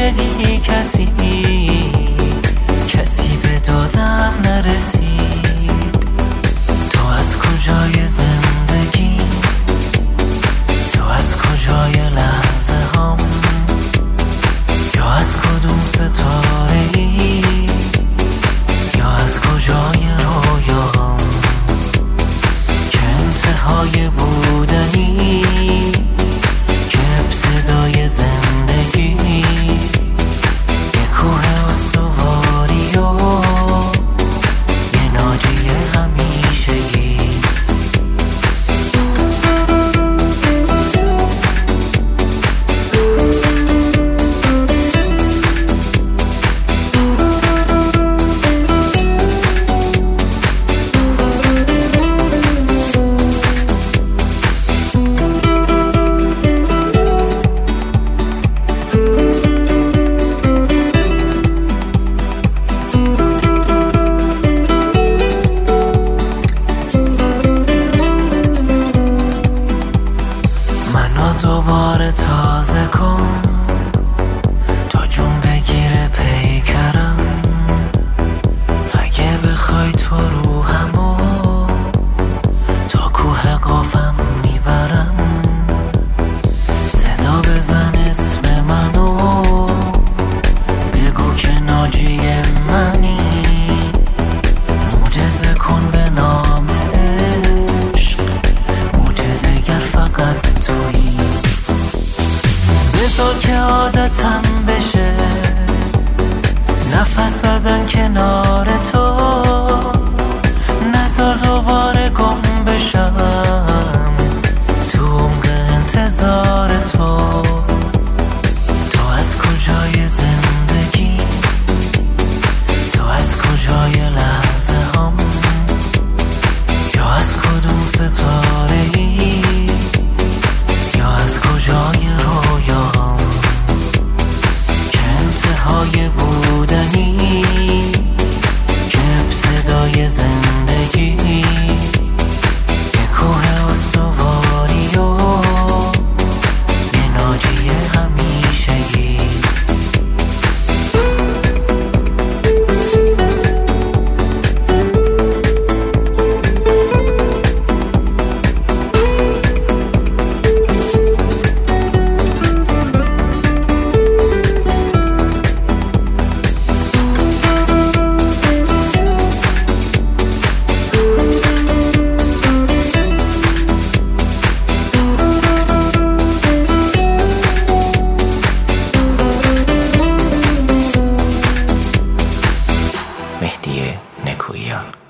همیشگی کسی به دادم نرسید. تو از کجای زندگی، تو از کجای لحظه هم، یا از کدوم ستاره ای، یا از کجای رویاهم که انتهای بودنی، که ابتدای زندگی، یه کوه استواری و یه ناجی همیشگی. منو دوباره تازه کن تا جون بگیره پیکرم، اگه بخوای تو روحمو تا کوه قافم میبرم. صدا بزن اسم منو، بگو که ناجی منی، معجزه کن به نام عشق، معجزه گر فقط تویی. بذار که عادتم بشه نفس زدن کنار تو، نذار دوباره گم بشم تو عمق انتظار تو. تو از کجای زندگی، تو از کجای لحظه هم، یا از کدوم ستاره ای، یا از کجای رویاهم که انتهای بودنی، که ابتدای زندگی، یه کوه استواری و یه ناجی همیشگی. مهدی نکویان.